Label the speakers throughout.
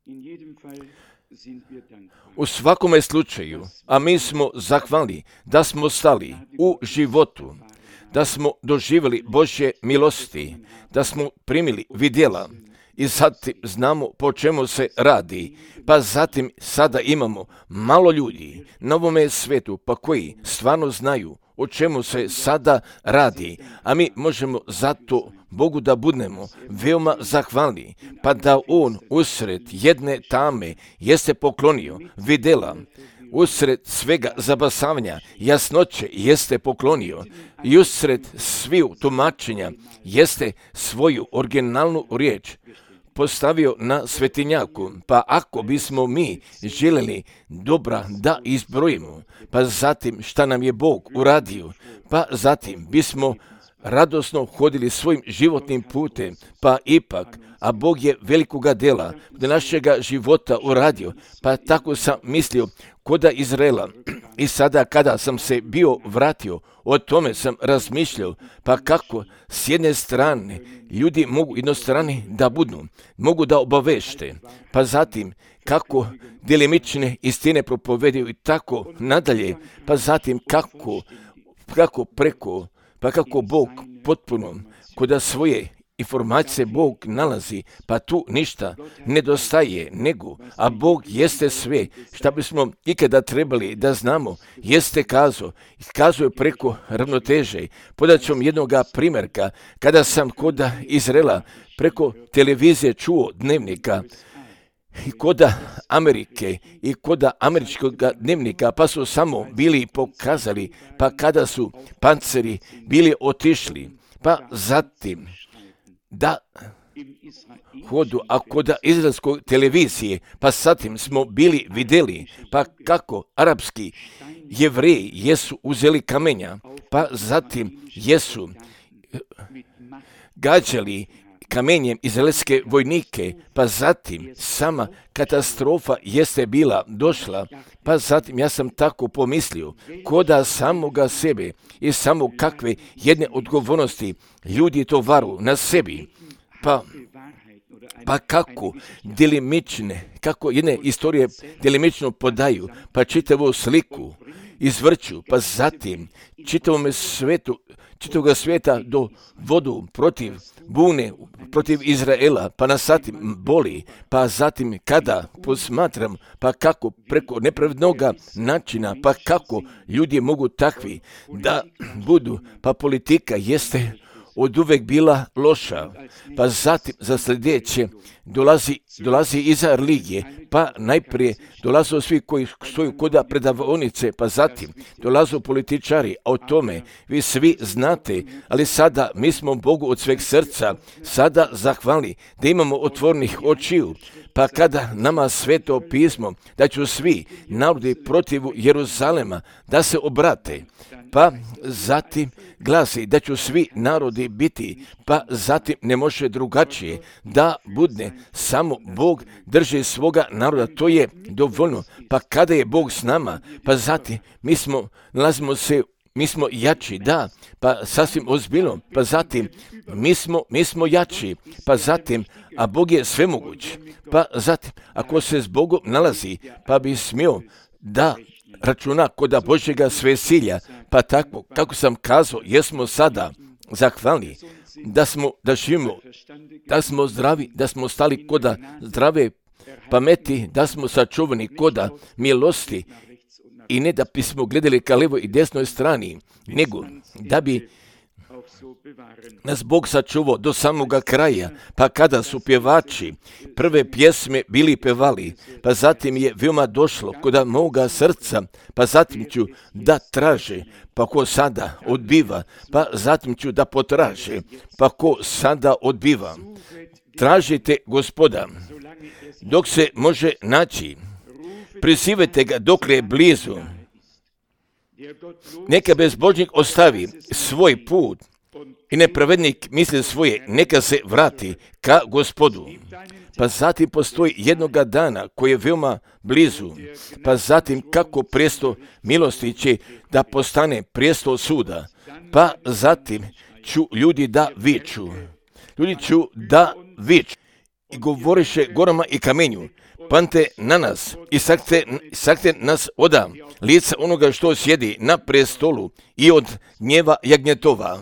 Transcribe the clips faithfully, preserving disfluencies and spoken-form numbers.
Speaker 1: U svakome slučaju, a mi smo zahvalni da smo stali u životu, da smo doživjeli Božje milosti, da smo primili vidjela i zatim znamo po čemu se radi, pa zatim sada imamo malo ljudi na ovome svijetu pa koji stvarno znaju o čemu se sada radi, a mi možemo zato Bogu da budemo veoma zahvalni, pa da On usred jedne tame jeste poklonio vidjela, usred svega zabasavanja, jasnoće jeste poklonio i usred sviju tumačenja jeste svoju originalnu riječ postavio na svetinjaku, pa ako bismo mi željeli dobra da izbrojimo, pa zatim šta nam je Bog uradio, pa zatim bismo radosno hodili svojim životnim putem, pa ipak, a Bog je velikoga dela do našega života uradio, pa tako sam mislio koda Izraela. I sada kada sam se bio vratio, o tome sam razmišljao, pa kako s jedne strane ljudi mogu jednostrani da budu, mogu da obavešte, pa zatim kako delimične istine propovedaju i tako nadalje, pa zatim kako, kako preko, pa kako Bog potpuno koda svoje informacije Bog nalazi, pa tu ništa nedostaje, nego, a Bog jeste sve, šta bismo ikada trebali da znamo, jeste kazao, kazao je preko ravnoteže. Podat ću vam jednoga primjerka, kada sam koda Izraela preko televizije čuo dnevnika, i koda Amerike i koda američkog dnevnika, pa su samo bili pokazali, pa kada su panceri bili otišli, pa zatim da hodu, a koda izraelskoj televizije, pa zatim smo bili vidjeli, pa kako arapski Jevreji jesu uzeli kamenja, pa zatim jesu gađali kamenjem izraelske vojnike, pa zatim sama katastrofa jeste bila došla, pa zatim ja sam tako pomislio, koda samoga sebe i samo kakve jedne odgovornosti ljudi to varu na sebi, pa, pa kako delimične, kako jedne istorije delimično podaju, pa čitavu sliku izvrću, pa zatim čitavome svetu, čitavoga svijeta do vodu protiv bune, protiv Izraela, pa nas zatim boli, pa zatim kada posmatram, pa kako preko nepravednoga načina, pa kako ljudi mogu takvi da budu, pa politika jeste od uvek bila loša, pa zatim za sljedeće dolazi, dolazi iza religije, pa najprije dolaze svi koji stoju koda predavonice, pa zatim dolaze političari, a o tome vi svi znate, ali sada mi smo Bogu od sveg srca sada zahvalni da imamo otvornih očiju, pa kada nama sveto pismo da će svi narodi protiv Jeruzalema da se obrate, pa zatim glasi da će svi narodi biti, pa zatim ne može drugačije da budne, samo Bog drži svoga naroda, to je dovoljno, pa kada je Bog s nama, pa zatim mi smo, nalazimo se, mi smo jači, da, pa sasvim ozbiljno, pa zatim mi smo, mi smo jači, pa zatim, a Bog je svemoguć, pa zatim, ako se s Bogom nalazi, pa bi smio da računa koda Božjega svesilja, pa tako, kako sam kazao, jesmo sada zahvalni da smo, da živimo, da smo zdravi, da smo stali koda zdrave pameti, da smo sačuvani koda milosti i ne da bismo gledali ka levoj i desnoj strani, nego da bi nas Bog sačuvao do samoga kraja, pa kada su pjevači prve pjesme bili pevali, pa zatim je veoma došlo koda moga srca, pa zatim ću da traže, pa ko sada odbiva, pa zatim ću da potraže, pa ko sada odbiva. Tražite Gospoda dok se može naći, prizivajte ga dok je blizu. Neka bezbožnik ostavi svoj put i nepravednik misli svoje, neka se vrati ka Gospodu. Pa zatim postoji jednoga dana koji je veoma blizu, pa zatim kako prijestol milosti će da postane prijestol suda, pa zatim ću ljudi da viču, ljudi ću da viču. i govoriše gorama i kamenju, pante na nas i sakte, sakte nas oda lica onoga što sjedi na prestolu i od gnjeva jagnjetova.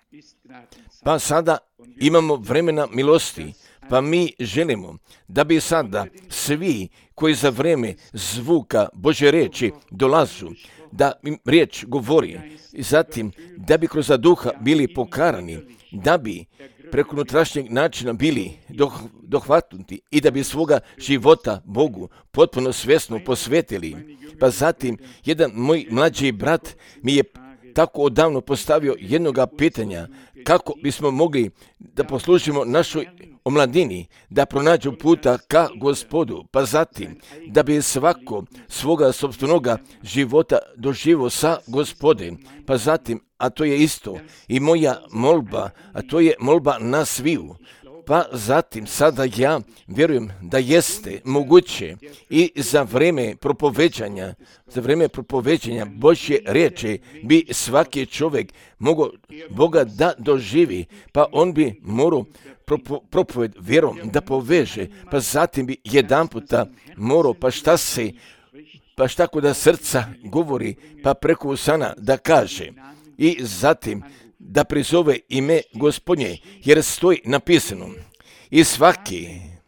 Speaker 1: Pa sada imamo vremena milosti, pa mi želimo da bi sada svi koji za vrijeme zvuka Božje riječi dolazu, da im riječ govori, i zatim da bi kroz duha bili pokarani, da bi preko unutrašnjeg načina bili doh, dohvatnuti i da bi svoga života Bogu potpuno svjesno posvetili. Pa zatim jedan moj mlađi brat mi je tako odavno postavio jednoga pitanja kako bismo mogli da poslužimo našoj omladini, da pronađu puta ka Gospodu, pa zatim da bi svako svoga sopstvenoga života doživio sa Gospodem, pa zatim, a to je isto i moja molba, a to je molba na sviju. Pa zatim sada ja vjerujem da jeste moguće i za vrijeme propoveđanja, za vrijeme propoveđanja Božje riječi bi svaki čovjek mogao Boga da doživi, pa on bi morao propo, propoved vjerom da poveže, pa zatim bi jedan puta morao, pa šta se, pa šta kod srca govori, pa preko usana da kaže i zatim da prizove ime Gospodnje, jer stoji napisano i svaki,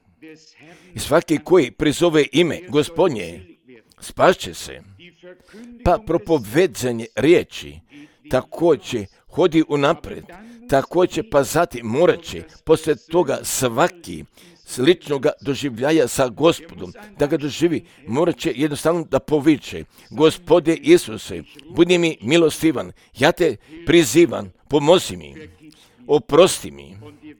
Speaker 1: i svaki koji prizove ime Gospodnje spašće se. Pa propovedanje riječi također hodi unaprijed, također pa zatim morat će poslije toga svaki sličnog doživljaja sa Gospodom, da ga doživi, morat će jednostavno da poviče: Gospode Isuse, budi mi milostivan, ja te prizivam, pomozi mi, oprosti mi.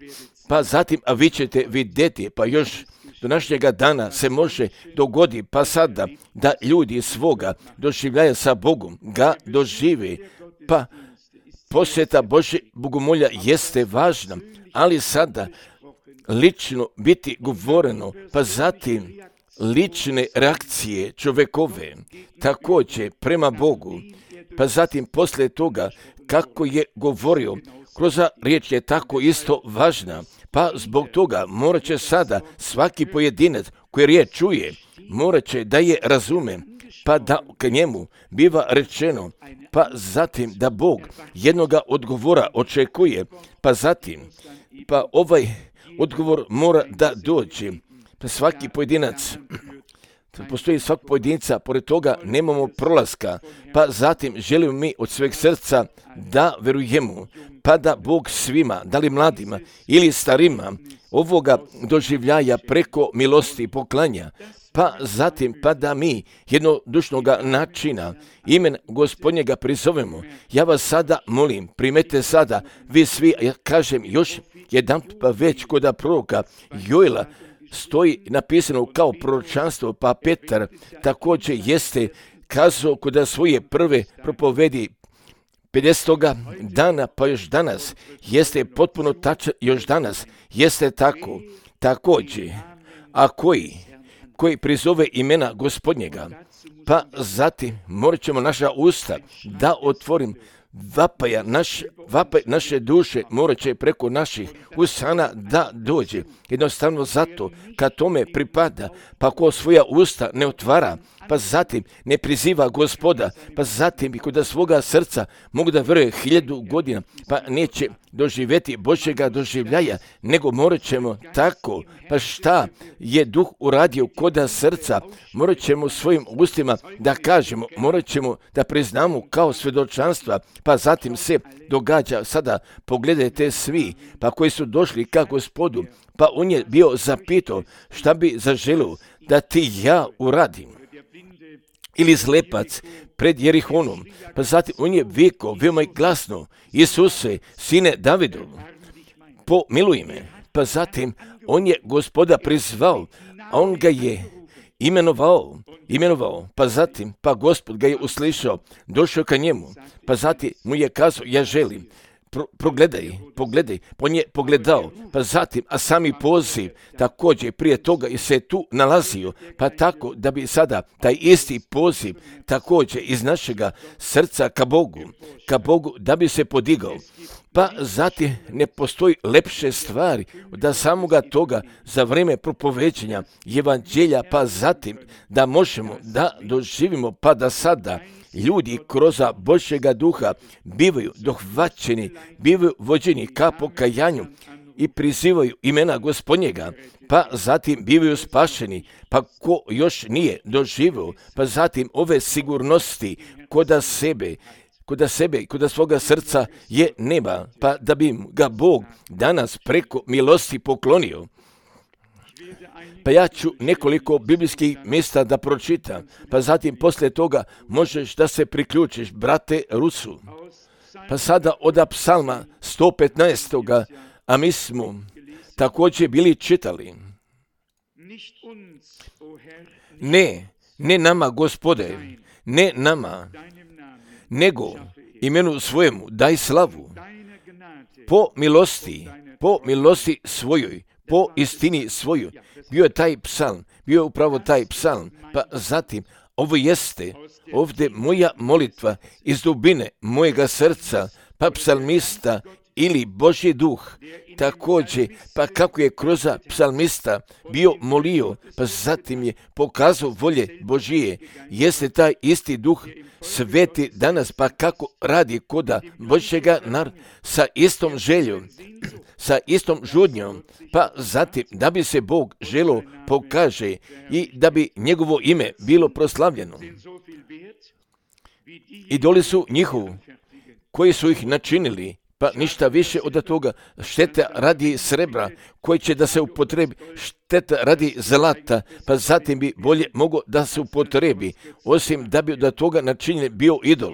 Speaker 1: Pa zatim, a vi ćete vidjeti, pa još do našega dana se može dogodi, pa sada da ljudi svoga doživljaja sa Bogom ga dožive, pa posjeta Božje bogomolja jeste važna, ali sada lično biti govoreno, pa zatim lične reakcije čovjekove, također prema Bogu, pa zatim poslije toga kako je govorio, kroz riječ je tako isto važna, pa zbog toga morat će sada svaki pojedinac koji riječ čuje, morat će da je razume, pa da k njemu biva rečeno, pa zatim da Bog jednoga odgovora očekuje, pa zatim, pa ovaj odgovor mora da dođe, pa svaki pojedinac, postoji svak pojedinca, pored toga nemamo prolaska, pa zatim želimo mi od sveg srca da verujemo, pa da Bog svima, da li mladima ili starima, ovoga doživljaja preko milosti poklanja, pa zatim pa da mi jednodušnoga načina imen Gospodnjega prizovemo. Ja vas sada molim, primete sada, vi svi, ja kažem još jedan pa već kod proroka Joela stoji napisano kao proročanstvo, pa Petar također jeste kazao kod svoje prve propovedi pedesetoga dana, pa još danas jeste potpuno tačno, još danas jeste tako, također, a koji, koji prizove imena Gospodnjega, pa zatim morat ćemo naša usta da otvorim, vapaja naš, vapaj naše duše morat će preko naših usana da dođe. Jednostavno zato, kad tome pripada, pa ko svoja usta ne otvara, pa zatim ne priziva Gospoda, pa zatim i kod svoga srca mogu da vjeruje hiljadu godina, pa neće doživjeti Božjega doživljaja, nego morat ćemo tako, pa šta je Duh uradio kod srca, morat ćemo svojim ustima da kažemo, morat ćemo da priznamo kao svjedočanstva, pa zatim se događa sada, pogledajte svi, pa koji su došli ka Gospodu, pa on je bio zapitao šta bi zaželio da ti ja uradim. Ili slepac pred Jerihonom, pa zatim on je vikao veoma glasno: Isuse, sine Davidov, pomiluj me. Pa zatim on je Gospoda prizvao, a on ga je imenovao, imenovao, pa zatim, pa Gospod ga je uslišao, došao ka njemu, pa zatim mu je kazao: ja želim, Pro, progledaj, pogledaj, on je pogledao, pa zatim, a sami poziv također prije toga i se tu nalazio, pa tako da bi sada taj isti poziv također iz našega srca ka Bogu, ka Bogu da bi se podigao. Pa zatim ne postoji lepše stvari da samoga toga za vrijeme propoveđenja evanđelja, pa zatim da možemo da doživimo, pa da sada ljudi kroz Božjega duha bivaju dohvaćeni, bivaju vođeni ka pokajanju i prizivaju imena Gospodnjega, pa zatim bivaju spašeni, pa ko još nije doživio, pa zatim ove sigurnosti koda sebe, koda sebe i koda svoga srca je nema, pa da bi ga Bog danas preko milosti poklonio. Pa ja ću nekoliko biblijskih mjesta da pročitam, pa zatim poslije toga možeš da se priključiš, brate Rusu. Pa sada od psalma sto petnaest. A mi smo također bili čitali. Ne, ne nama, Gospode, ne nama, nego imenu svojemu daj slavu, po milosti, po milosti svojoj, po istini svojoj. Bio je taj psalm, bio je upravo taj psalm, pa zatim ovo jeste ovdje moja molitva iz dubine mojega srca, pa psalmista ili Božji duh također, pa kako je kroz psalmista bio molio, pa zatim je pokazao volje Božije, jeste taj isti duh sveti danas, pa kako radi koda Božjega naroda sa istom željom, sa istom žudnjom, pa zatim da bi se Bog želo pokaže i da bi njegovo ime bilo proslavljeno. Idoli su njihovu, koji su ih načinili, pa ništa više od toga, šteta radi srebra, koji će da se upotrebi, šteta radi zlata, pa zatim bi bolje mogo da se upotrebi, osim da bi od toga načinjen bio idol.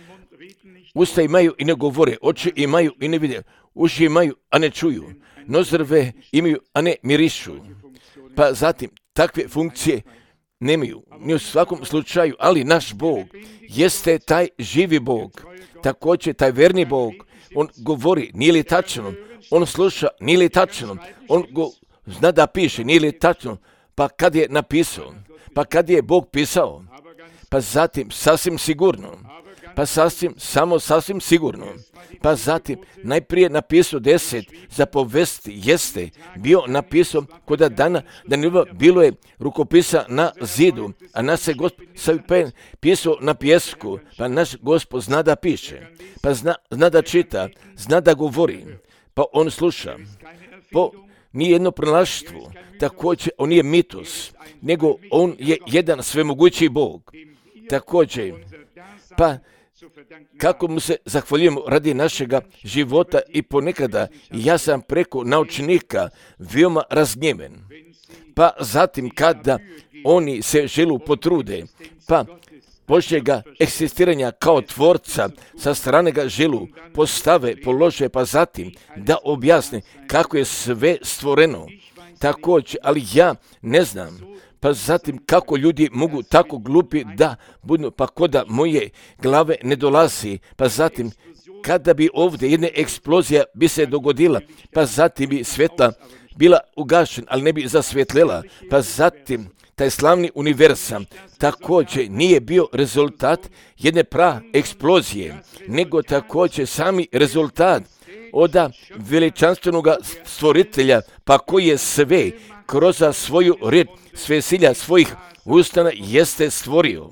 Speaker 1: Usta imaju i ne govore, oči imaju i ne vide, uši imaju, a ne čuju, nozdrve imaju, a ne mirišu. Pa zatim takve funkcije nemaju, ni u svakom slučaju, ali naš Bog jeste taj živi Bog, također taj verni Bog. On govori, nije li tačno, on sluša, nije li tačno, on go, zna da piše, nije li tačno, pa kad je napisao, pa kad je Bog pisao, pa zatim sasvim sigurno, pa sasvim, samo sasvim sigurno, pa zatim najprije napisao deset zapovesti, jeste bio napisao koda dana Danilova, bilo je rukopisa na zidu, a naš se Gospod pisao na pjesku, pa naš Gospod zna da piše, pa zna, zna da čita, zna da govori, pa on sluša, po nije jedno pronalaštvo, također on nije mitos, nego on je jedan svemogući Bog, također, pa kako mu se zahvaljujemo radi našega života i ponekada ja sam preko naučnika veoma razgnjeven. Pa zatim kada oni se želu potrude, pa Božjega eksistiranja kao tvorca sa strane ga želu postave, polože, pa zatim da objasne kako je sve stvoreno. Također, ali ja ne znam, pa zatim kako ljudi mogu tako glupi da budu, pa koda moje glave ne dolazi, pa zatim kada bi ovdje jedna eksplozija bi se dogodila, pa zatim bi svjetla bila ugašena, ali ne bi zasvjetlela, pa zatim taj slavni univerzum također nije bio rezultat jedne pra eksplozije, nego također sami rezultat od veličanstvenog stvoritelja, pa koji je sve kroz svoju riječ svesilja svojih ustana jeste stvorio.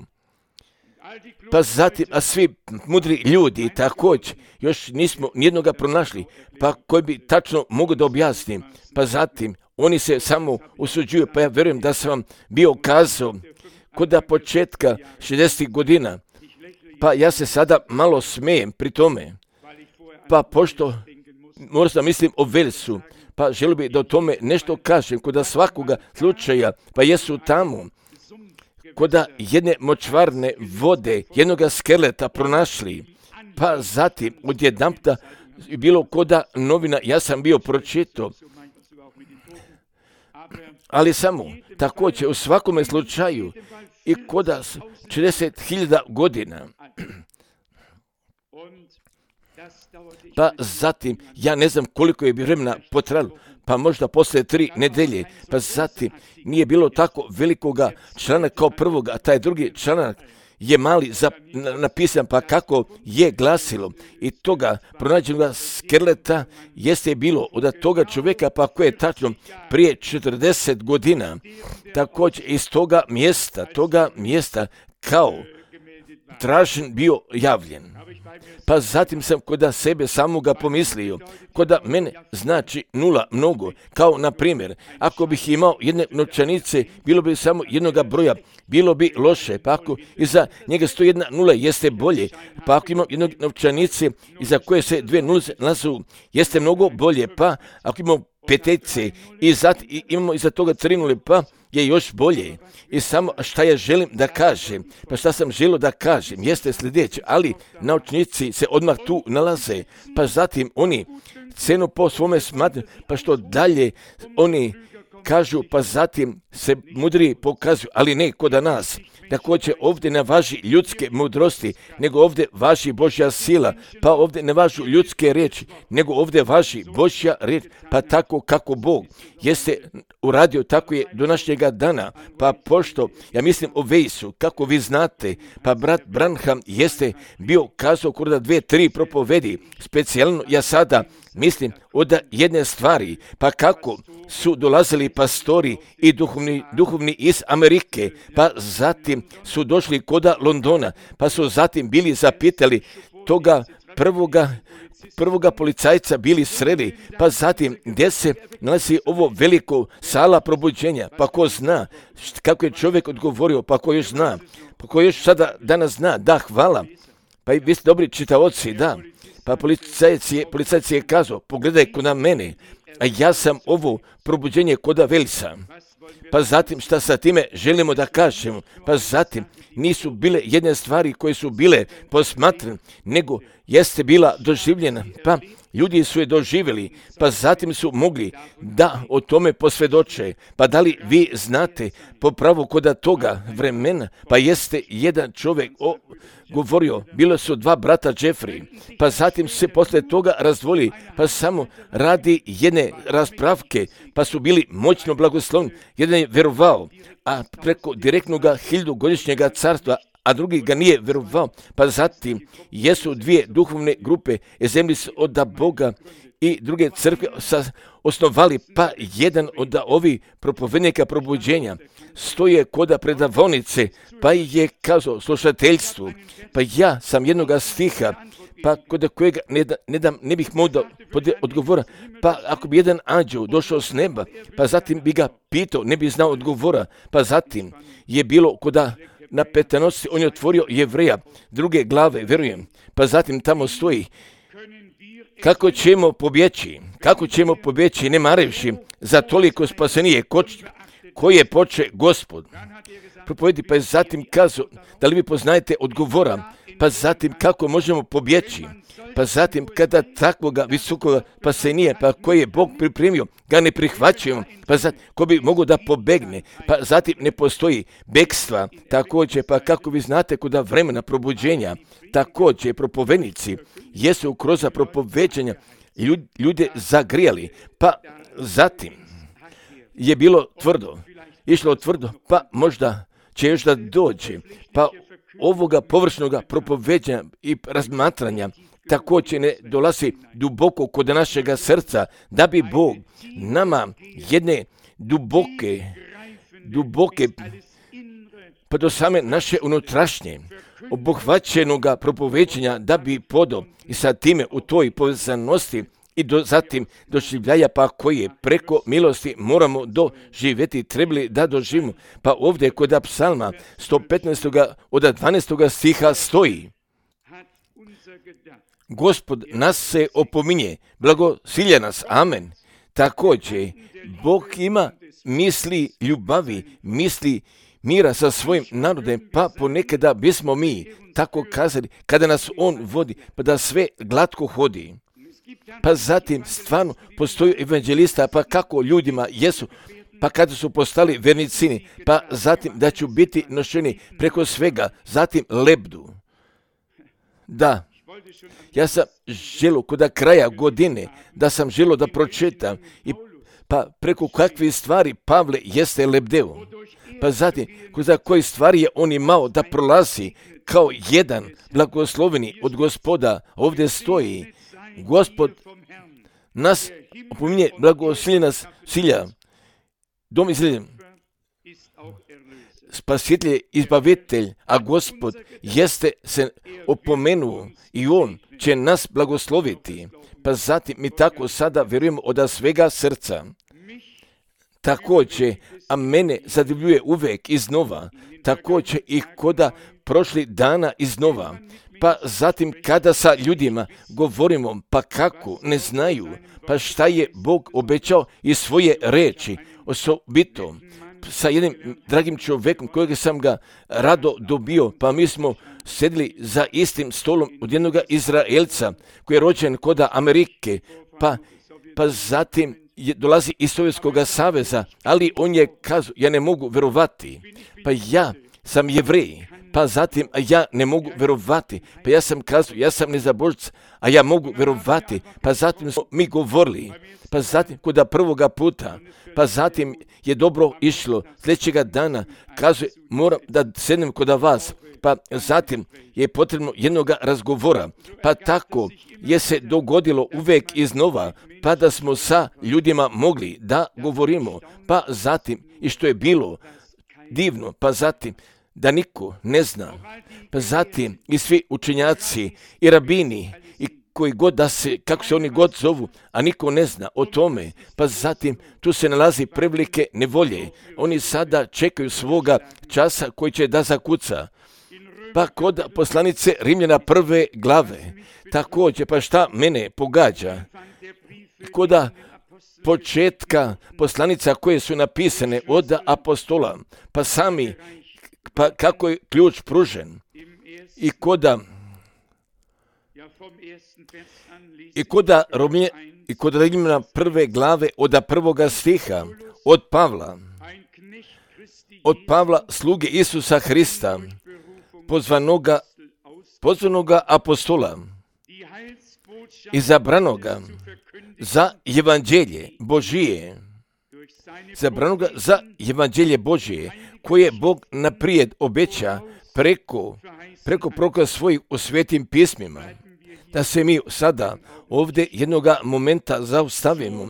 Speaker 1: Pa zatim, a svi mudri ljudi također, još nismo nijednoga pronašli, pa koji bi tačno mogu da objasnim, pa zatim oni se samo usuđuju, pa ja vjerujem da sam vam bio kazao kod početka šezdesetih godina, pa ja se sada malo smijem pri tome, pa pošto možda mislim o Velsu, pa želio bi da o tome nešto kažem, kod svakoga slučaja, pa jesu tamo, kod jedne močvarne vode, jednoga skeleta pronašli, pa zatim odjedanputa bilo koda novina, ja sam bio pročitao, ali samo također u svakome slučaju i kod četrdeset hiljada godina, Pa zatim, ja ne znam koliko je vremena potrajalo, pa možda poslije tri nedelje, pa zatim nije bilo tako velikoga članaka kao prvoga, a taj drugi članak je mali za, napisan, pa kako je glasilo i toga pronađenog skeleta jeste bilo od toga čovjeka, pa koje je tačno prije četrdeset godina, također iz toga mjesta, toga mjesta kao tražen bio javljen. Pa zatim sam kod sebe samoga pomislio, kod mene znači nula mnogo, kao na primjer, ako bih imao jedne novčanice, bilo bi samo jednoga broja, bilo bi loše, pa ako iza njega stoji jedna nula, jeste bolje, pa ako imam jednog novčanice iza koje se dvije nule nalazu, jeste mnogo bolje, pa ako imamo petece i zatim imamo iza toga tri nule, pa je još bolje. I samo šta ja želim da kažem, pa šta sam želio da kažem, jeste sljedeće, ali naučnici se odmah tu nalaze, pa zatim oni cenu po svome smatranju, pa što dalje oni kažu, pa zatim se mudri pokazuju, ali ne kod nas. Također ovdje ne važi ljudske mudrosti, nego ovdje važi Božja sila, pa ovdje ne važu ljudske riječi, nego ovdje važi Božja riječ, pa tako kako Bog jeste uradio, tako je do našega dana, pa pošto, ja mislim o Vejsu, kako vi znate, pa brat Branham jeste bio kazao kod dvije, tri propovedi, specijalno ja sada mislim od jedne stvari, pa kako su dolazili pastori i duhovni, duhovni iz Amerike, pa zatim su došli koda Londona, pa su zatim bili zapitali toga prvoga, prvoga policajca bili sreli, pa zatim gdje se nalazi ovo veliko sala probuđenja, pa ko zna kako je čovjek odgovorio, pa ko još zna, pa ko još sada danas zna, da hvala, pa i vi ste dobri čitaoci, da. Pa policajac je, policajac je kazao, pogledaj kod na mene, a ja sam ovo probuđenje koda Velsa. Pa zatim šta sa time želimo da kažemo, pa zatim nisu bile jedne stvari koje su bile posmatrane, nego jeste bila doživljena, pa ljudi su je doživjeli, pa zatim su mogli da o tome posvjedoče. Pa da li vi znate po pravu koda toga vremena, pa jeste jedan čovjek o, govorio, bilo su dva brata Jeffrey, pa zatim se poslije toga razdvojili, pa samo radi jedne raspravke, pa su bili moćno blagoslovni, jedan je vjerovao, a preko direktnog hiljadugodišnjega carstva, a drugi ga nije vjerovao, pa zatim jesu dvije duhovne grupe zemlji od Boga i druge crkve osnovali, pa jedan od ovih propovednika probuđenja stoje koda predavonice, pa je kazao slušateljstvu, pa ja sam jednoga stiha, pa kod kojega ne, da, ne, dam, ne bih mogao odgovora, pa ako bi jedan anđeo došao s neba, pa zatim bi ga pitao, ne bi znao odgovora, pa zatim je bilo koda na petanosci, on je otvorio Jevreja, druge glave, vjerujem, pa zatim tamo stoji, kako ćemo pobjeći, kako ćemo pobjeći, ne marevši za toliko spasenije, ko, koji je poče Gospod. Propovedi, pa je zatim kazao, da li vi poznajete odgovora, pa zatim kako možemo pobjeći, pa zatim kada takvoga visokoga spasenija, pa koji je Bog pripremio, ga ne prihvaćujemo, pa zatim ko bi mogao da pobegne, pa zatim ne postoji bekstva, također, pa kako vi znate kuda vremena probuđenja, također propovednici jesu kroz propoveđenja ljude zagrijali, pa zatim je bilo tvrdo, išlo tvrdo, pa možda će još da dođe, pa ovoga površnoga propoveđenja i razmatranja također ne dolazi duboko kod našega srca, da bi Bog nama jedne duboke, duboke, pa do same naše unutrašnje, obuhvaćenoga propoveđenja, da bi podo i sa time u toj povezanosti i do, zatim doživljaja, pa koje preko milosti moramo doživjeti, trebali da doživimo. Pa ovdje kod psalma sto petnaest od dvanaestog stiha stoji, Gospod nas se opominje, blagosilja nas, amen. Također, Bog ima misli ljubavi, misli mira sa svojim narodem, pa ponekada bismo mi tako kazali, kada nas on vodi, pa da sve glatko hodi. Pa zatim stvarno postoji evanđelista, pa kako ljudima jesu, pa kada su postali vernicini, pa zatim da ću biti nošeni preko svega, zatim lebdu. Da, Ja sam želio kod kraja godine, da sam želio da pročitam, i pa preko kakvih stvari Pavle jeste lebdeo. Pa zatim, za koje stvari je on imao da prolazi kao jedan blagosloveni od Gospoda. Ovdje stoji, Gospod nas opominje, blagosilje nas silja. Dom izgleda, spasitelj, izbavitelj, a Gospod jeste se opomenuo i on će nas blagosloviti. Pa zatim mi tako sada vjerujemo od svega srca. Također, a mene zadivljuje uvijek iznova, također i koda prošli dana iznova. Pa zatim kada sa ljudima govorimo, pa kako, ne znaju, pa šta je Bog obećao iz svoje reči, osobito sa jednim dragim čovjekom kojeg sam ga rado dobio, pa mi smo sedli za istim stolom od jednog Izraelca koji je rođen kod Amerike, pa, pa zatim je, dolazi iz Sovjetskog saveza, ali on je kazao, ja ne mogu verovati, pa ja sam Jevrej, pa zatim a ja ne mogu verovati, pa ja sam kazao, ja sam nezabožac, a ja mogu verovati, pa zatim smo mi govorili, pa zatim kod prvoga puta, pa zatim je dobro išlo, sljedećega dana kaže, moram da sednem kod vas, pa zatim je potrebno jednog razgovora, pa tako je se dogodilo uvijek iznova, pa da smo sa ljudima mogli da govorimo, pa zatim i što je bilo divno, pa zatim da niko ne zna, pa zatim i svi učenjaci i rabini i koji god da se, kako se oni god zovu, a niko ne zna o tome, pa zatim tu se nalazi prevelike nevolje, oni sada čekaju svoga časa koji će da zakuca. Pa kod poslanice Rimljana prve glave, također, pa šta mene pogađa, kod početka poslanica koje su napisane od apostola, pa sami, pa kako je ključ pružen, i koda i koda Romije, i kod Rimljana prve glave od prvoga stiha, od Pavla, od Pavla sluge Isusa Hrista, pozvanoga, pozvanoga apostola, izabranoga za evanđelje Božije, izabranoga za evanđelje Božije, koje Bog naprijed obeća preko, preko proka svojih u svetim pismima. Da se mi sada ovdje jednog momenta zaustavimo,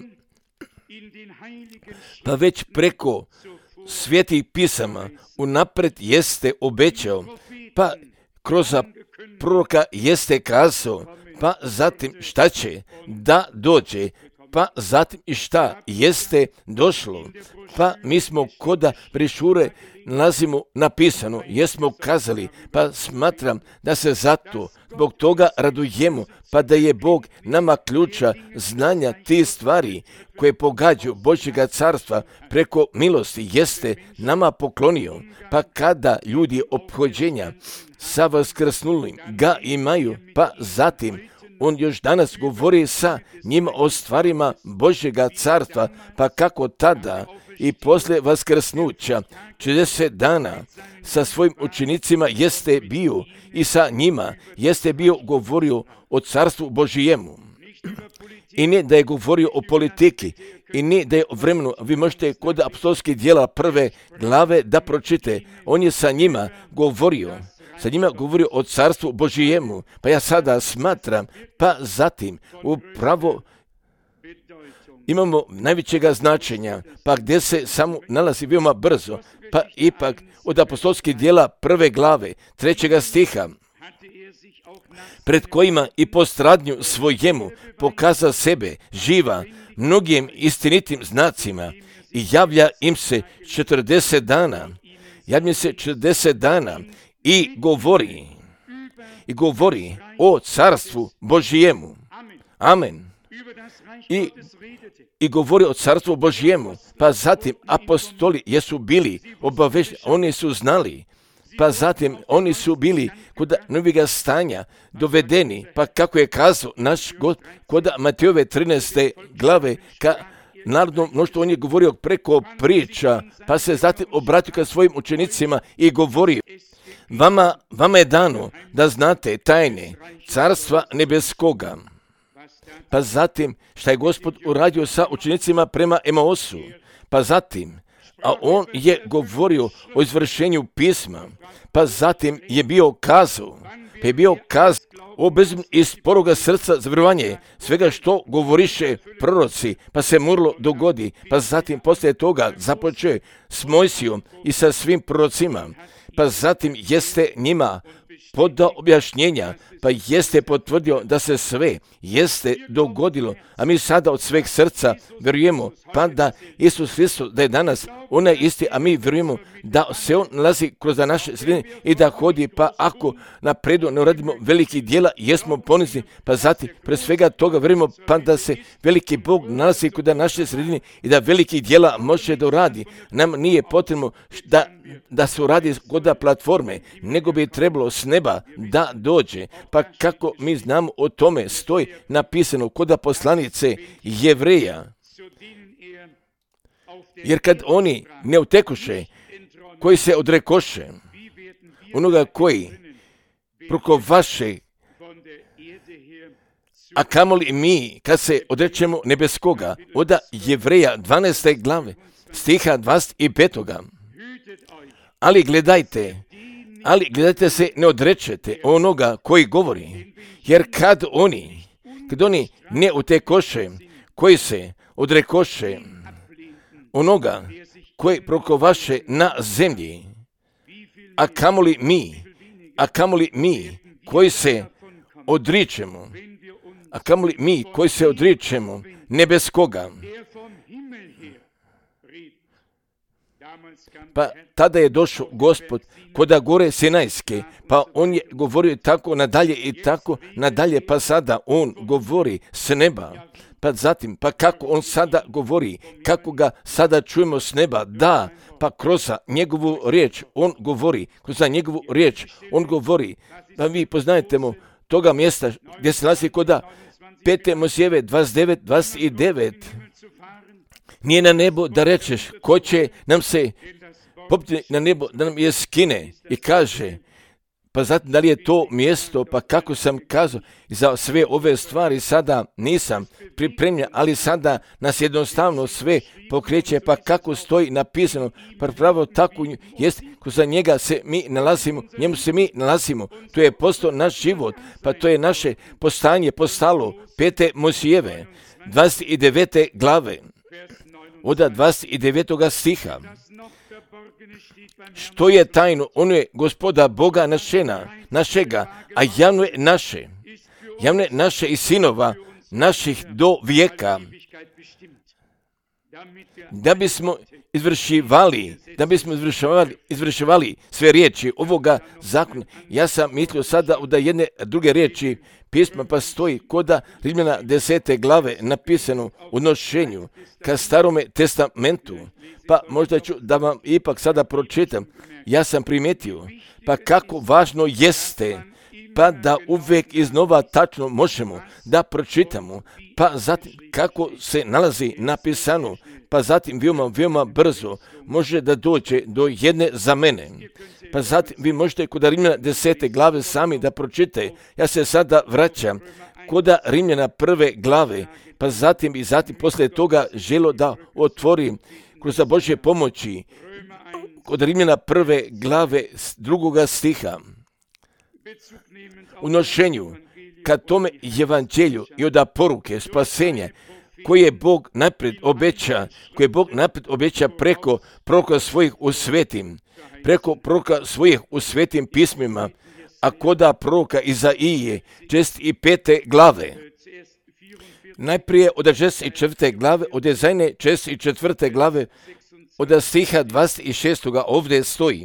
Speaker 1: pa već preko svetih pisama unaprijed jeste obećao, pa kroz proroka jeste kazao, pa zatim šta će da dođe, pa zatim i šta jeste došlo. Pa mi smo koda brišure nalazimo napisano, jesmo kazali, pa smatram da se zato zbog toga radujemo, pa da je Bog nama ključa znanja tih stvari koje pogađaju Božjega carstva preko milosti jeste nama poklonio, pa kada ljudi ophođenja sa vaskrsnulim ga imaju, pa zatim on još danas govori sa njima o stvarima Božjega carstva, pa kako tada i poslije vaskrsnuća četrdeset dana sa svojim učenicima jeste bio i sa njima jeste bio govorio o carstvu Božijemu. I ne da je govorio o politiki, i ne da je o vremenu, vi možete kod apostolskih djela prve glave da pročite, on je sa njima govorio, sa njima govorio o carstvu Božijemu, pa ja sada smatram, pa zatim upravo imamo najvećega značenja, pa gdje se samo nalazi veoma brzo, pa ipak od apostolskih djela prve glave, trećega stiha, pred kojima i po stradnju svojemu pokaza sebe živa mnogim istinitim znacima i javlja im se četrdeset dana, javlja se četrdeset dana i govori, i govori o carstvu Božijemu. Amen. I, i govori o carstvu Božijemu, pa zatim apostoli jesu bili obavešteni, oni su znali, pa zatim oni su bili kod novega stanja dovedeni, pa kako je kazao naš God kod Matejove trinaeste glave, ka narodnom mnoštvu on je govorio preko priča, pa se zatim obratio ka svojim učenicima i govorio, Vama, vama je dano da znate tajne carstva nebeskoga. Pa zatim, šta je Gospod uradio sa učenicima prema Emaosu? Pa zatim, a on je govorio o izvršenju pisma, pa zatim je bio kazao, pa je bio kazao o bezum iz sporoga srca za vjerovanje svega što govoriše proroci, pa se moralo dogodi, pa zatim poslije toga započeo s Mojsijom i sa svim prorocima, pa zatim jeste njima podao objašnjenja, pa jeste potvrdio da se sve jeste dogodilo, a mi sada od sveg srca vjerujemo, pa da Isus Hristos da je danas onaj isti, a mi vjerujemo da se on nalazi kroz naše sredine i da hodi, pa ako napredu ne uradimo veliki djela, jesmo ponizni, pa zatim pre svega toga vjerujemo, pa da se veliki Bog nalazi kod naše sredine i da veliki djela može da uradi. Nam nije potrebno da, da se uradi kod platforme, nego bi trebalo s neba da dođe. Pa kako mi znamo o tome stoji napisano kod poslanice Jevreja. Jer kad oni ne utekoše, koji se odrekoše, onoga koji preko vaše, a kamoli mi, kad se odrećemo nebeskoga, od Jevreja dvanaeste glave, stiha dvadeset pet. Ali gledajte, ali gledajte se, ne odrećete onoga koji govori, jer kad oni, kad oni ne utekoše, koji se odrekoše, onoga koji preko vaše na zemlji, a kamoli mi, a kamoli mi koji se odričemo, a kamoli mi koji se odričemo nebeskoga. Pa tada je došao Gospod koda gore Sinajske, pa on je govorio tako nadalje i tako nadalje, pa sada on govori s neba. Pa zatim, pa kako on sada govori, kako ga sada čujemo s neba, da, pa kroz njegovu riječ on govori, kroz njegovu riječ on govori, da vi poznajete mu toga mjesta gdje se nalazi koda pete Mojsijeve dvadeset devet dvadeset devet. Nije na nebo da rečeš ko će nam se popiti na nebo da nam je skine i kaže, pa zatim da li je to mjesto, pa kako sam kazao, za sve ove stvari sada nisam pripremljen, ali sada nas jednostavno sve pokreće, pa kako stoji napisano, pa pravo tako jest, ko za njega se mi nalazimo, njemu se mi nalazimo, to je postao naš život, pa to je naše postanje postalo, pete Mojsijeve, dvadeset devete glave, od dvadeset devetog stiha. Što je tajno, ono je Gospoda Boga našena, našega, a javno je naše, javno je naše i sinova naših do vijeka, da bismo izvršivali, da bismo izvršivali, izvršivali sve riječi ovoga zakona. Ja sam mislio sada da jedne druge riječi pisma, pa stoji koda Rimljana desete glave napisano u nošenju ka starome testamentu. Pa možda ću da vam ipak sada pročitam. Ja sam primijetio, pa kako važno jeste, pa da uvijek iznova tačno možemo da pročitamo, pa zatim kako se nalazi napisano, pa zatim veoma, veoma brzo može da dođe do jedne za mene. Pa zatim vi možete kod Rimljana desete glave sami da pročitate. Ja se sada vraćam kod Rimljana prve glave, pa zatim i zatim poslije toga želo da otvorim kroz Božje pomoći kod Rimljana prve glave drugoga stiha. U nošenju ka tome evanđelju i od poruke spasenja koje je Bog naprijed obeća, koje je Bog naprijed obeća preko proroka svojih u svetim, preko proroka svojih u svetim pismima, a koda proroka Izaije, šezdeset pete glave. Najprije od šezdeset četvrte glave, od Izaije šezdeset četvrte glave, od stiha dvadeset šestog ovdje stoji.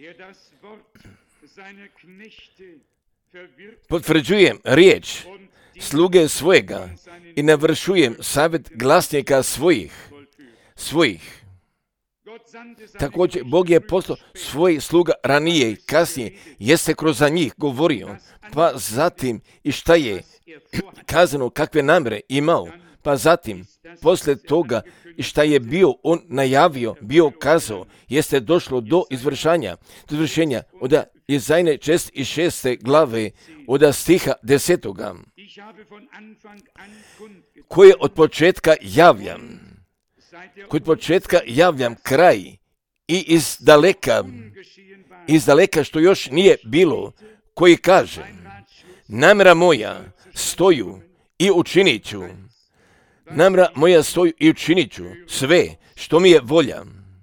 Speaker 1: Potvrđujem riječ sluge svojega i navršujem savjet glasnika svojih, svojih. Također, Bog je poslao svojih sluga ranije i kasnije, jeste kroz za njih govorio, pa zatim i šta je kazano, kakve namjere imao, Pa zatim, poslije toga šta je bio on najavio, bio kazao, jeste došlo do izvršanja, do izvršenja od Izajne čest i šeste glave, od stiha desetoga, koje od početka javljam, koje od početka javljam kraj i iz daleka, iz daleka što još nije bilo, koji kaže, namjera moja stoju i učinit ću, namjera moja stoju i učinit ću sve što mi je volja.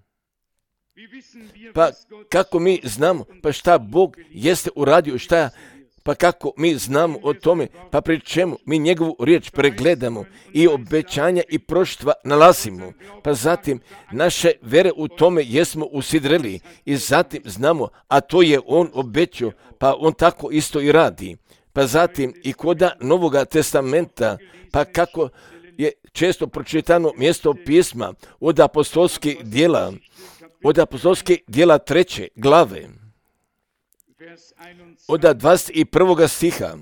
Speaker 1: Pa kako mi znamo, pa šta Bog jeste uradio, šta, pa kako mi znamo o tome, pa pri čemu mi njegovu riječ pregledamo i obećanja i proštva nalazimo, pa zatim naše vere u tome jesmo usidreli i zatim znamo, a to je on obećao, pa on tako isto i radi. Pa zatim i koda Novoga testamenta, pa kako je često pročitano mjesto pisma od apostolskih djela, od apostolskih djela treće glave, od dvadeset prvog stiha.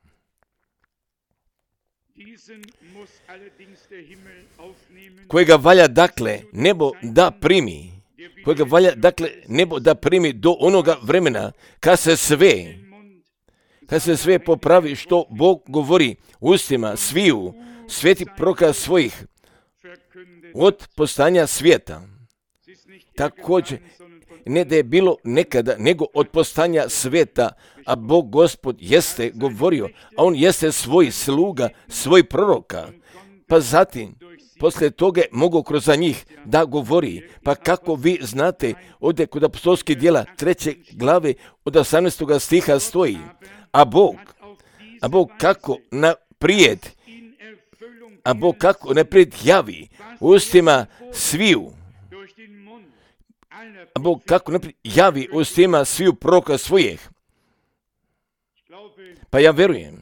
Speaker 1: Kojega valja dakle nebo da primi, kojega valja dakle nebo da primi do onoga vremena kad se sve, kad se sve popravi što Bog govori ustima sviju sveti proroka svojih od postanja svijeta. Također, ne da je bilo nekada, nego od postanja svijeta, a Bog Gospod jeste govorio, a on jeste svoj sluga, svoj proroka. Pa zatim, poslije toga mogu kroz njih da govori. Pa kako vi znate, ovdje kod apostolskih djela treće glave od osamnaestog stiha stoji, a Bog, a Bog kako naprijed, a Bog kako naprijed javi ustima sviju, a Bog kako naprijed javi ustima sviju proroka svojih. Pa ja verujem,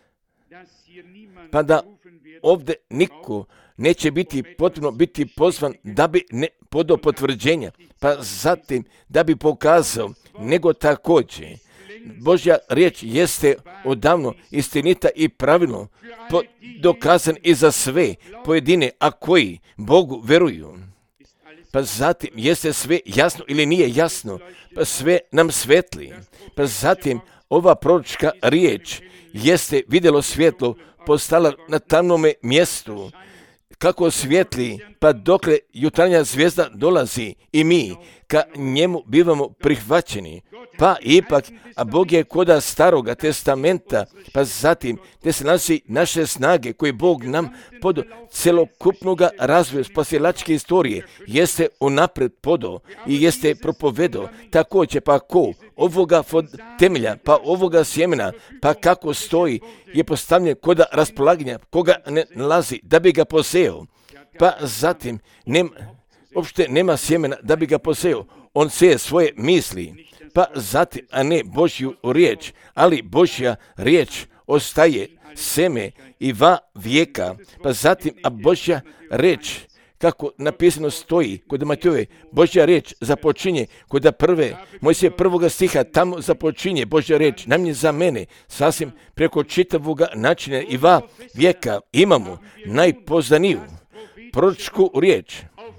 Speaker 1: pa da ovdje niko neće biti potrebno biti pozvan da bi ne podao potvrđenja, pa zatim da bi pokazao, nego također Božja riječ jeste odavno istinita i pravilno po, dokazan i za sve pojedine, a koji Bogu veruju. Pa zatim jeste sve jasno ili nije jasno, pa sve nam svetli. Pa zatim ova proročka riječ jeste vidjelo svjetlo, postala na tamnome mjestu, kako svijetli, pa dokle jutarnja zvijezda dolazi i mi ka njemu bivamo prihvaćeni. Pa ipak, a Bog je koda staroga testamenta, pa zatim gdje se nalazi naše snage koje Bog nam pod celokupnog razvoja spasilačke istorije jeste unapred podao i jeste propovedao. Također pa ko ovoga temelja, pa ovoga sjemena, pa kako stoji je postavljen koda raspolaganja, koga ne nalazi da bi ga poseo. Pa zatim nema, uopšte nema sjemena da bi ga poseo. On seje svoje misli, pa zatim, a ne Božju riječ, ali Božja riječ ostaje seme i va vijeka, pa zatim, a Božja riječ, kako napisano stoji kod Matejove, Božja riječ započinje kod prve, Mojsije prvoga stiha, tamo započinje Božja riječ, nam za mene, sasvim preko čitavoga načina i va vijeka imamo najpoznaniju proročku riječ.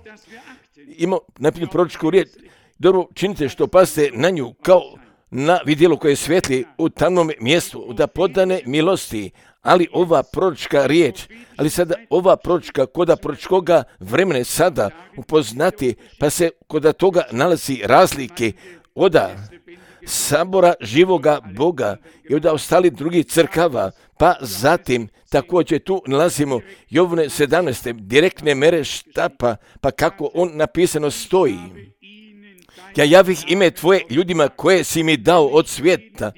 Speaker 1: Imamo najprije proročku riječ. Dobro, činite što pazite na nju kao na vidjelo koje svijetli u tamnom mjestu, da podane milosti, ali ova proročka riječ, ali sada ova proročka koda proročkoga vremena sada upoznati, pa se kod toga nalazi razlike od sabora živoga Boga i od ostali drugih crkava, pa zatim također tu nalazimo Jovne sedamnaeste direktne mere štapa, pa kako on napisano stoji. Ja javih ime tvoje ljudima koje si mi dao od svijeta,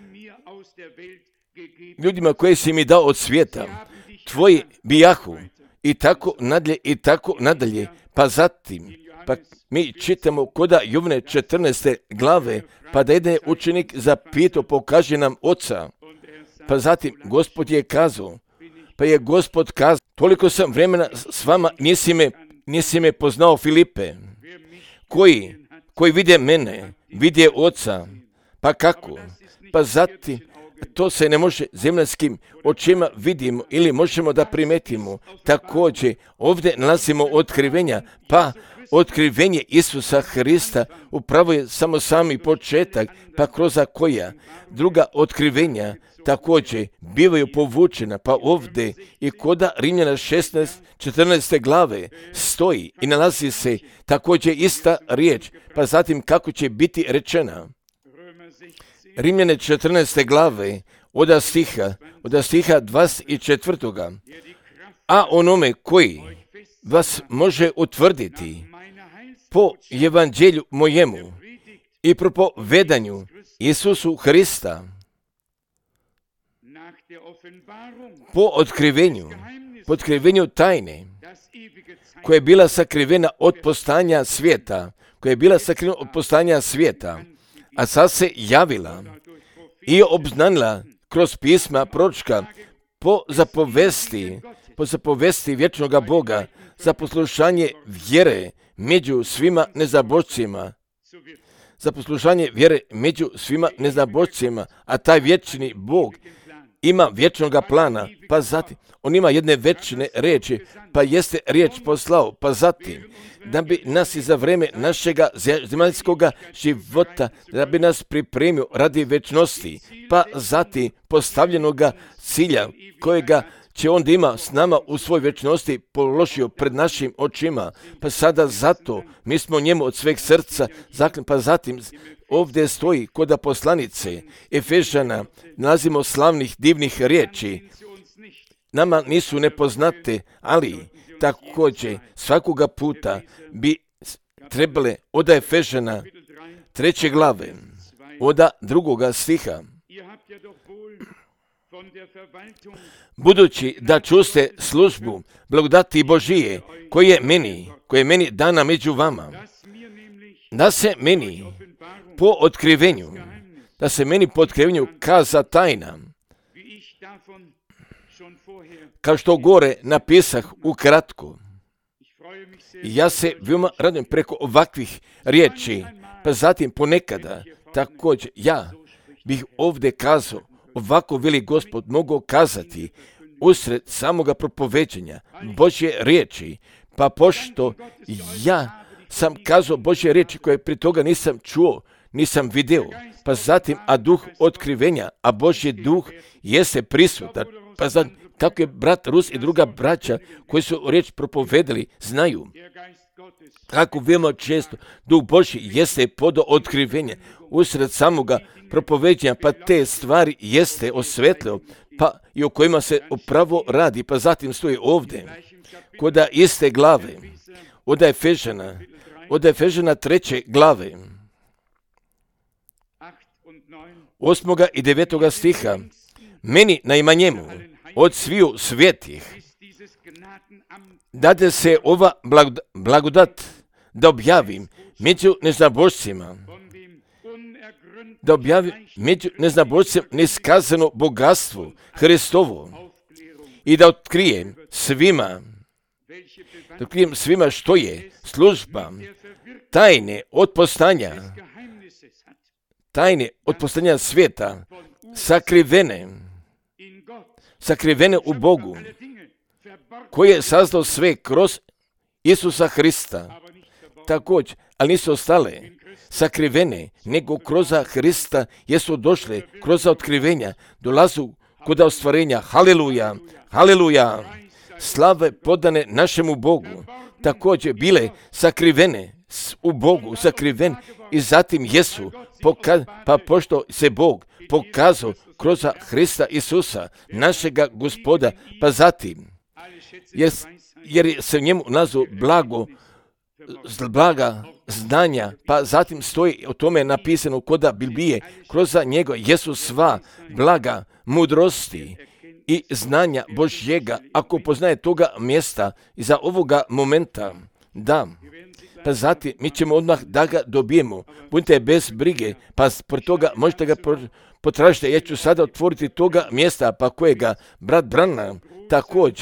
Speaker 1: ljudima koje si mi dao od svijeta, tvoji bijahu i tako nadalje i tako nadalje, pa zatim, pa mi čitamo koda Jovne četrnaeste glave, pa da jedan učenik zapitao, pokaže nam oca, pa zatim Gospod je kazao, pa je Gospod kazao, toliko sam vremena s vama, nisi me, nisi me poznao Filipe, koji, koji vide mene, vide oca, pa kako, pa zatim, to se ne može zemaljskim očima vidimo ili možemo da primetimo. Također, ovdje nalazimo otkrivenja, pa otkrivenje Isusa Hrista upravo je samo sami početak, pa kroz koja druga otkrivenja također bivaju povučena, pa ovdje i koda Rimljana šesnaest četrnaeste glave stoji i nalazi se također ista riječ, pa zatim kako će biti rečena. Rimljane četrnaeste glave od stiha, od stiha dvadeset četvrtoga A onome koji vas može utvrditi po evanđelju mojemu i propovedanju Isusu Hrista, po otkrivenju, po otkrivenju tajne, koja je bila sakrivena od postanja svijeta, koja je bila sakrivena od postanja svijeta, a sad se javila i obznanila kroz pisma proročka po zapovesti, po zapovesti vječnoga Boga za poslušanje vjere među svima nezabožcima, za poslušanje vjere među svima nezabožcima, a taj vječni Bog ima vječnoga plana, pa zatim on ima jedne vječne riječi, pa jeste riječ poslao, pa zatim da bi nas i za vrijeme našega zemaljskoga života, da bi nas pripremio radi vječnosti, pa zatim postavljenoga cilja kojega će onda ima s nama u svoj vječnosti položio pred našim očima, pa sada zato mi smo njemu od sveg srca zakljeni, pa zatim ovdje stoji koda poslanice Efežana, nalazimo slavnih divnih riječi, nama nisu nepoznate, ali također svakoga puta bi trebale od Efežana treće glave, od drugoga stiha. Budući da čuste službu blagodati Božije koje je meni, koje je meni dana među vama, da se meni po otkrivenju, da se meni po otkrivenju kaza tajna, kao što gore napisah ukratko. Ja se veoma radujem preko ovakvih riječi, pa zatim ponekada također ja bih ovdje kazao, ovako veli Gospod mogao kazati usred samoga propoveđenja Božje riječi, pa pošto ja sam kazao Božje riječi koje pri toga nisam čuo, nisam video, pa zatim, a duh otkrivenja, a Božji duh jeste prisutan, pa zatim, kako je brat Rus i druga braća koji su riječ propovedali, znaju kako veoma često duh Božji jeste pod otkrivenje usred samoga propoveđenja, pa te stvari jeste osvetlio, pa i o kojima se upravo radi, pa zatim stoji ovdje, koda iste glave, od Efežana, od Efežana treće glave, osmoga i devetoga stiha, meni najmanjemu od sviju svetih dade se ova blagodat da objavim među neznabošcima, da objavim među neznabošcima neskazano bogatstvo Hristovo i da otkrijem svima, da otkrijem svima što je služba tajne od postanja, tajne od postanja svijeta, sakrivene, sakrivene u Bogu, koji je sazdao sve kroz Isusa Hrista. Također, ali nisu ostale sakrivene, nego kroz Hrista jesu došle, kroz otkrivenja, dolazu kod ostvarenja. Haleluja, haleluja, slave podane našemu Bogu. Također bile sakrivene u Bogu, sakrivene i zatim jesu, poka- pa pošto se Bog pokazao kroz Hrista Isusa, našega Gospoda, pa zatim, jer, jer se njemu nazvao blago, blaga znanja, pa zatim stoji o tome napisano koda Biblije, kroz njega jesu sva blaga mudrosti i znanja Božjega, ako poznaje toga mjesta i za ovoga momenta, da, pa zatim mi ćemo odmah da ga dobijemo, budite bez brige, pa por toga možete ga potražiti, ja ću sada otvoriti toga mjesta, pa kojega brat Branham također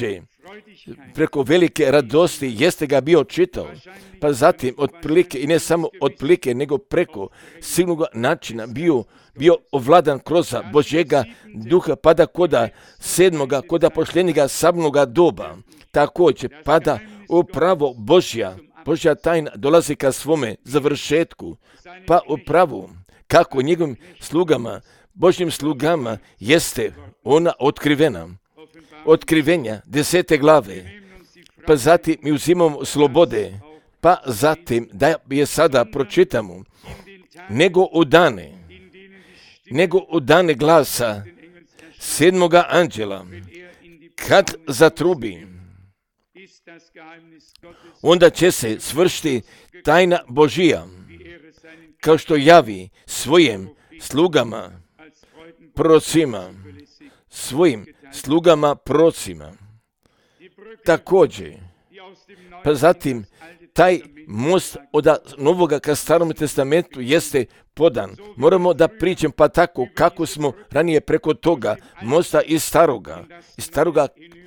Speaker 1: preko velike radosti jeste ga bio čitao, pa zatim otprilike, i ne samo otprilike, nego preko silnog načina bio, bio ovladan kroz Božjega duha, pa da koda sedmoga, koda pošljenjega samnoga doba, također, pa da upravo Božja, Božja tajna dolazi ka svome završetku, pa upravo kako njegovim slugama, Božjim slugama jeste ona otkrivena. Otkrivenja desete glave, pa zatim mi uzimamo slobode, pa zatim da je sada pročitamo, nego u dane, nego u dane glasa sedmoga anđela, kad zatrubi, onda će se svršiti tajna Božija, kao što javi svojim slugama, prorocima, svojim slugama prorocima. Također, pa zatim taj most od Novoga ka Starom testamentu jeste podan. Moramo da pričam pa tako kako smo ranije preko toga mosta iz Staroga, iz Staroga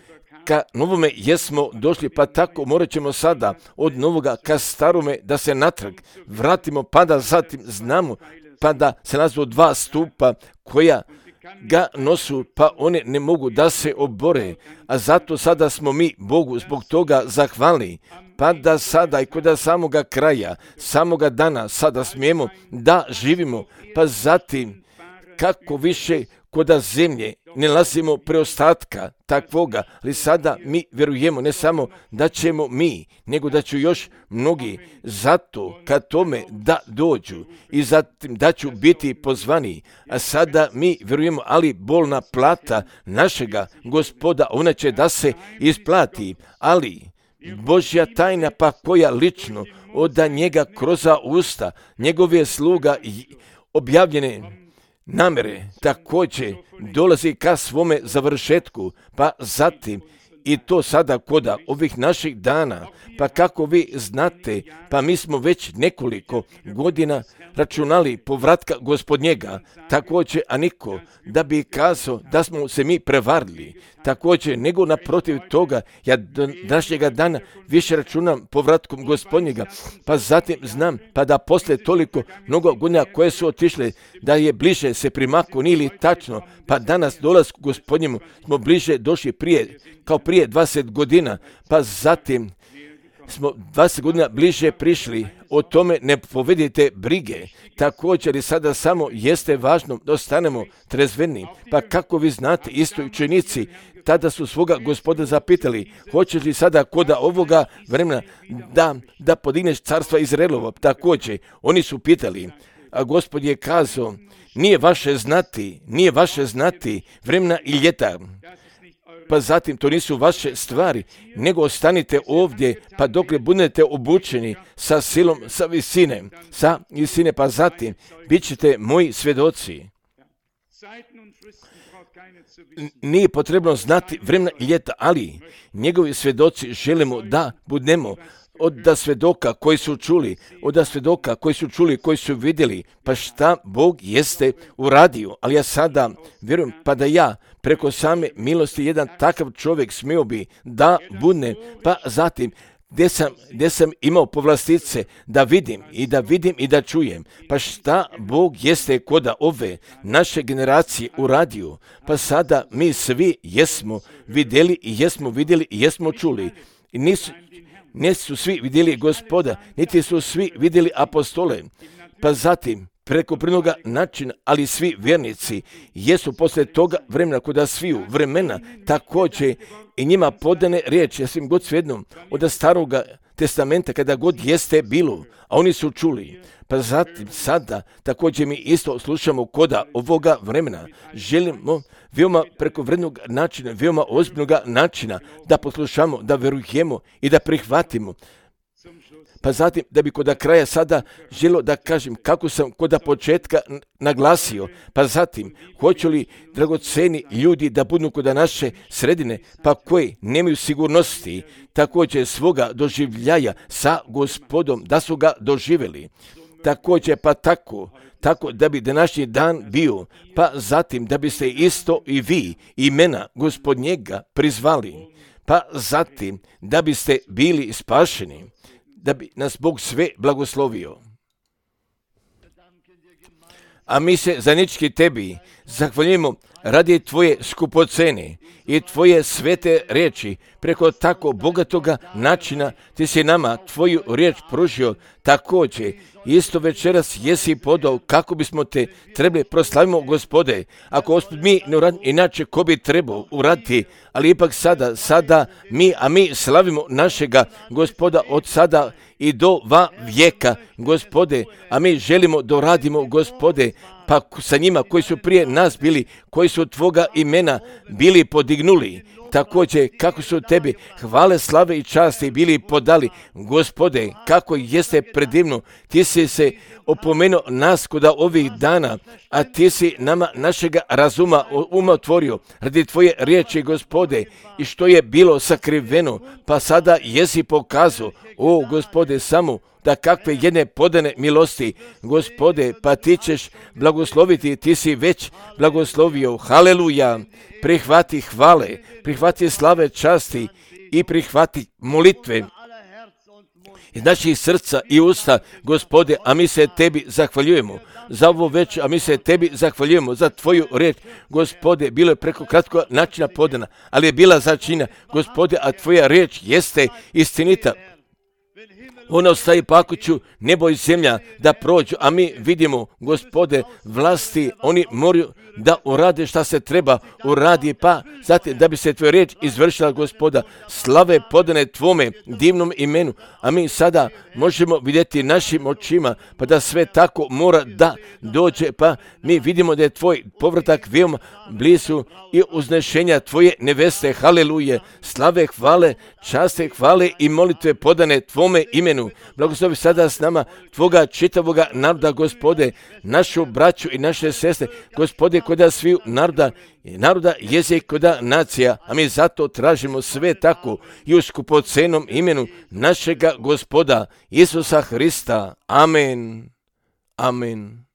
Speaker 1: ka Novome jesmo došli, pa tako morat ćemo sada od Novoga ka Starome da se natrag vratimo, pa da zatim znamo, pa da se nazvu dva stupa koja ga nosu, pa one ne mogu da se obore, a zato sada smo mi Bogu zbog toga zahvalni, pa da sada i kod samoga kraja, samoga dana, sada smijemo da živimo, pa zatim kako više kod zemlje ne nalazimo preostatka takvoga, ali sada mi vjerujemo ne samo da ćemo mi, nego da će još mnogi zato kad tome da dođu i zatim da ću biti pozvani, a sada mi vjerujemo, ali bolna plata našega Gospoda, ona će da se isplati, ali Božja tajna pa koja lično od njega kroz usta njegove sluga objavljene namere također dolazi ka svome završetku, pa zatim i to sada koda ovih naših dana, pa kako vi znate, pa mi smo već nekoliko godina računali povratka Gospodnjega, također, a niko da bi kazao da smo se mi prevarili, također, nego naprotiv toga, ja do današnjega dana više računam povratkom Gospodnjega, pa zatim znam, pa da posle toliko mnogo godina koje su otišle, da je bliže se primakao, nije li tačno, pa danas dolasku Gospodnjemu smo bliže došli prije, kao prije dvadeset godina, pa zatim smo dvadeset godina bliže prišli, o tome ne povedite brige. Također i sada samo jeste važno da ostanemo trezveni, pa kako vi znate, isto učenici tada su svoga Gospoda zapitali, hoćeš li sada koda ovoga vremena da, da podigneš carstva Izraelovo? Također, oni su pitali, a Gospod je kazao, nije vaše znati, nije vaše znati vremena i ljeta. Pa zatim to nisu vaše stvari, nego ostanite ovdje, pa dokle budete obučeni sa silom, sa visine, sa visine, pa zatim bit ćete moji svjedoci. Nije potrebno znati vremena i ljeta, ali njegovi svjedoci želimo da budemo od da svjedoka koji su čuli, od da svjedoka koji su čuli, koji su vidjeli, pa šta Bog jeste uradio. Ali ja sada vjerujem, pa da ja preko same milosti jedan takav čovjek smio bi da budne, pa zatim gdje sam, gdje sam imao povlastice da vidim i da vidim i da čujem, pa šta Bog jeste koda ove naše generacije uradio, pa sada mi svi jesmo vidjeli i jesmo vidjeli i jesmo čuli. I nisu, nisu svi vidjeli Gospoda, niti su svi vidjeli apostole, pa zatim preko prinoga načina, ali svi vjernici jesu poslije toga vremena koda sviju vremena također i njima podane riječ, ja sam god svejednom od staroga testamenta kada god jeste bilo, a oni su čuli. Pa zatim sada također mi isto slušamo koda ovoga vremena. Želimo veoma preko vrednog načina, veoma ozbiljnog načina da poslušamo, da verujemo i da prihvatimo. Pa zatim, da bi kod kraja sada želio da kažem kako sam kod početka naglasio, pa zatim, hoću li dragoceni ljudi da budu kod naše sredine, pa koji nemaju sigurnosti, također svoga doživljaja sa Gospodom, da su ga doživjeli. Također, pa tako, tako da bi današnji dan bio, pa zatim da biste isto i vi imena Gospodnjega prizvali. pa zatim da biste bili spašeni, da bi nas Bog sve blagoslovio. A mi se zajednički tebi zahvaljujemo radi tvoje skupocene i tvoje svete riječi. Preko tako bogatoga načina ti si nama tvoju riječ pružio također. Isto večeras jesi podao kako bismo te trebali proslavimo, Gospode. Ako Gospod mi ne uradimo, inače ko bi trebao uraditi, ali ipak sada, sada mi, a mi slavimo našega Gospoda od sada i do va vijeka, Gospode, a mi želimo da radimo, Gospode, pa sa njima koji su prije nas bili, koji su tvoga imena bili podignuli, također kako su tebi hvale, slave i časti bili podali, Gospode, kako jeste predivno, ti si se opomenuo nas kod ovih dana, a ti si nama našega razuma uma otvorio radi tvoje riječi, Gospode, i što je bilo sakriveno, pa sada jesi pokazao, o Gospode, samo da kakve jedne podane milosti, Gospode, pa ti ćeš blagosloviti, ti si već blagoslovio, haleluja, prihvati hvale, prihvati slave, časti i prihvati molitve iz naših srca i usta, Gospode, a mi se tebi zahvaljujemo za ovo već, a mi se tebi zahvaljujemo za tvoju riječ, Gospode, bilo je preko kratkog načina podana, ali je bila začina, Gospode, a tvoja riječ jeste istinita. Ona ostaje pa ako ću nebo i zemlja da prođu, a mi vidimo, Gospode, vlasti, oni moraju da urade šta se treba uradi, pa zatim da bi se tvoja riječ izvršila, Gospoda, slave podane tvome divnom imenu, a mi sada možemo vidjeti našim očima, pa da sve tako mora da dođe, pa mi vidimo da je tvoj povratak veoma blizu i uznešenja tvoje neveste, haleluje, slave, hvale, časte, hvale i molitve podane tvome imenu. Blagoslovi sada s nama tvoga čitavoga naroda, Gospode, našu braću i naše sestre, Gospode, koda sviju naroda, naroda, jezik, koda nacija, a mi zato tražimo sve tako i u skupocenom imenu našega Gospoda Isusa Hrista. Amen. Amen.